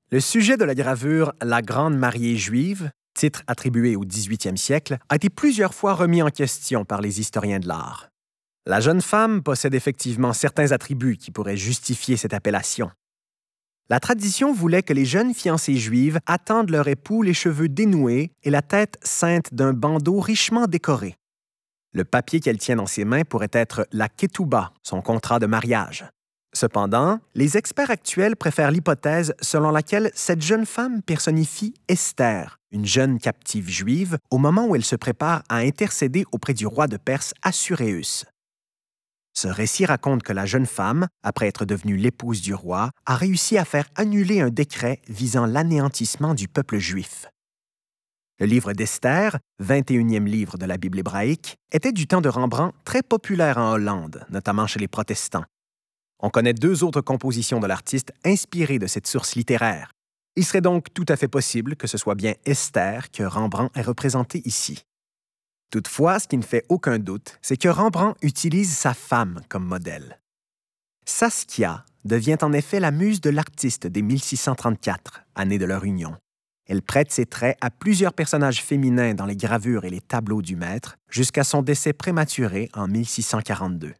Le sujet de la gravure La Grande Mariée juive, titre attribué au 18e siècle, a été plusieurs fois remis en question par les historiens de l'art. La jeune femme possède effectivement certains attributs qui pourraient justifier cette appellation. La tradition voulait que les jeunes fiancées juives attendent leur époux les cheveux dénoués et la tête ceinte d'un bandeau richement décoré. Le papier qu'elle tient dans ses mains pourrait être la ketouba, son contrat de mariage. Cependant, les experts actuels préfèrent l'hypothèse selon laquelle cette jeune femme personnifie Esther, une jeune captive juive, au moment où elle se prépare à intercéder auprès du roi de Perse Assuréus. Ce récit raconte que la jeune femme, après être devenue l'épouse du roi, a réussi à faire annuler un décret visant l'anéantissement du peuple juif. Le livre d'Esther, 21e livre de la Bible hébraïque, était du temps de Rembrandt très populaire en Hollande, notamment chez les protestants. On connaît 2 autres compositions de l'artiste inspirées de cette source littéraire. Il serait donc tout à fait possible que ce soit bien Esther que Rembrandt ait représentée ici. Toutefois, ce qui ne fait aucun doute, c'est que Rembrandt utilise sa femme comme modèle. Saskia devient en effet la muse de l'artiste dès 1634, année de leur union. Elle prête ses traits à plusieurs personnages féminins dans les gravures et les tableaux du maître, jusqu'à son décès prématuré en 1642.